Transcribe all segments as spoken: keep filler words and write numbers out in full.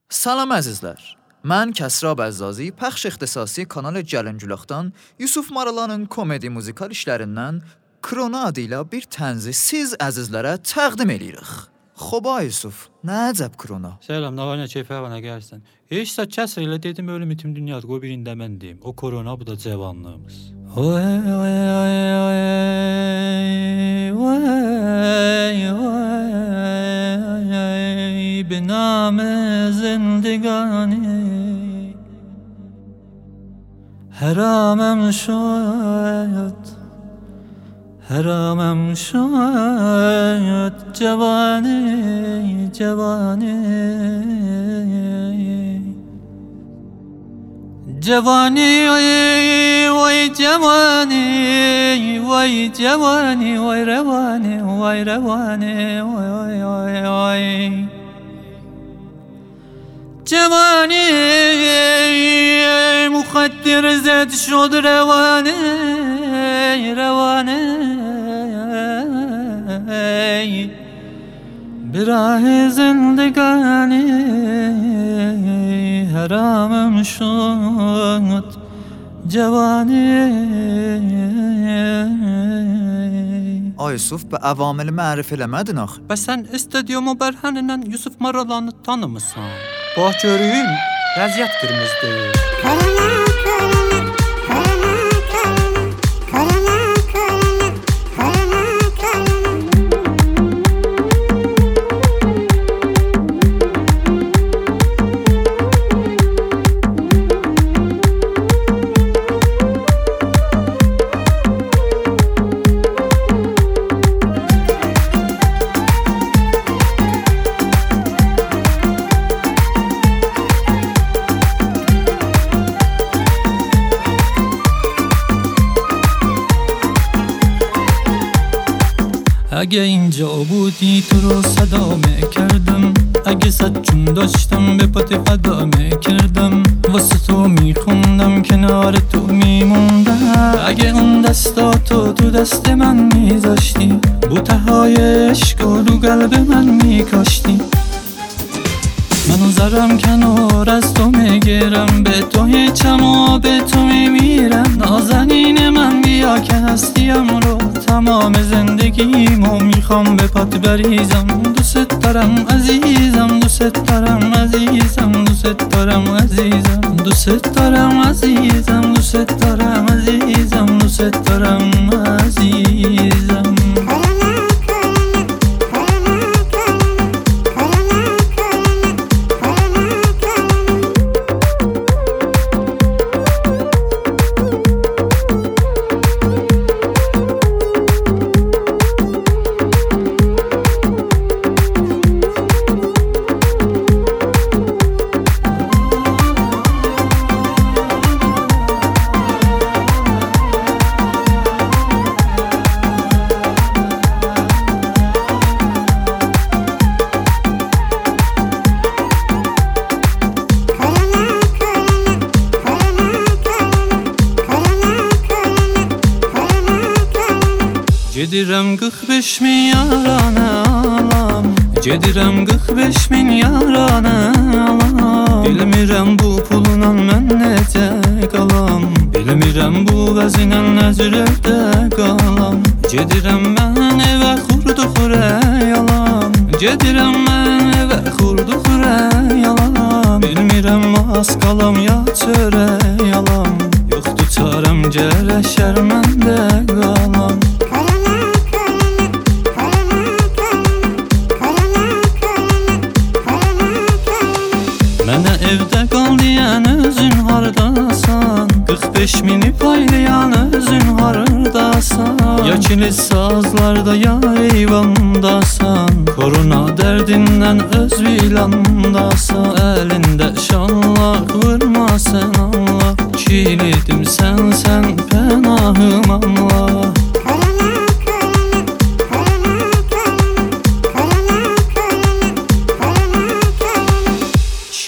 Salam əzizlər. Mən Kəsra Bəzzazi, pəxş ixtisasi kanal Gəlincülaqdan Yusuf Maralanın komedi muzikal işlərindən Krona adı ilə bir tənzi siz əzizlərə təqdim edirik. Xoba Yusuf, nə əcəb Krona? Selam, ne var ne keyfe var ne gelsin. Hiç saç Kəsra ile dedim ölüm itim dünyada, o birində mən deyim. O korona, bu da cavanlığımız. Oy oy oy oy oy oy binam zindگانی حرامم شد حرامم شد جوانی جوانی جوانی وای وای جوانی وای جوانی وای روانی وای روانی وای وای وای وای جوانی مخدر زد شد روانه روانه به راه زندگانی حرامم شد جوانی. Ay Yusuf, bu avamili mərif eləmədin axı. Bəs sən istadiyomu bərhənindən Yusuf Maralanı tanımısan? Bax görüm, vəziyyət qırmızıdır. Korona, korona, korona, korona, korona, korona, اگه اینجا بودی تو رو صدا میکردم، اگه صد جون داشتم به پات فدا میکردم، واسه تو میخوندم کنار تو میموندم. اگه اون دستاتو تو دست من میذاشتی، بوتهای عشق رو قلب من میکاشتی. منو زرم کنار از تو میگیرم، به تو هیچم و به تو میمیرم. نازنین من بیا که هستیم رو تمام زندگیمو میخوام به پات بریزم. دوست دارم عزیزم، دوست دارم عزیزم، دوست دارم عزیزم، دوست دارم عزیزم، دوست دارم عزیزم، دوست دارم عزیزم. Gedirəm qırx beş min yarana alam, gedirəm qırx beş min yarana alam. Bilmirəm bu pulla mən necə qalam, bilmirəm bu vəzinə nəcürətdə qalam. Gedirəm mən evə xurdu xurək alam, gedirəm mən evə xurdu xurək alam. Bilmirəm az qalam ya çörək alam, yoxdur çarəm gərək şərməndə qalam. Mənə evdə qal deyən özün hardasan, qırx beş mini paylayan özün hardasan. Ya kilis sazlarda ya eyvandasan, korona dərdindən öz vilandasan. Əlində şallaq vurma sən Allah, kilidim sən sən pənahım Allah.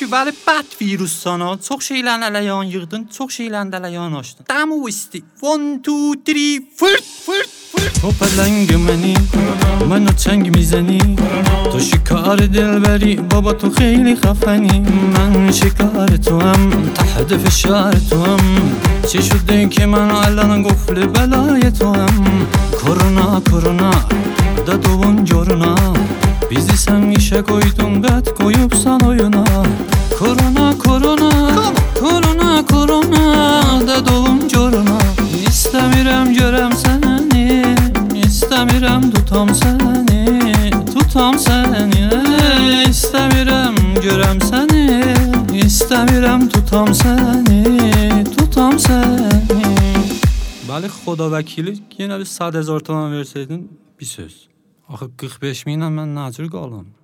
vəli bad virussana. Çox şeylərin ələyan yığdın, çox şeylərin ələyan açdın. Demo isti. One, two, three, fırt, fırt, fırt. تو پلنگ منی منو چنگ میزنی تو شکار دلبری بابا تو خیلی خفنی من شکار تو هم تحت فشار تو هم چی شده که من الان قفل بلای تو هم کرونا کرونا دادوون جورونا bizi sen işe koydun bet koyupsan oyuna korona korona korona korona dadolum corona İstəmirəm görəm səni İstəmirəm tutam səni tutam səni İstəmirəm görəm səni İstəmirəm tutam səni tutam səni Bəli xoda vəkili yenə bir صد هزار تومان verseydin bir söz Axı qırx beş minlə mən nacır qalım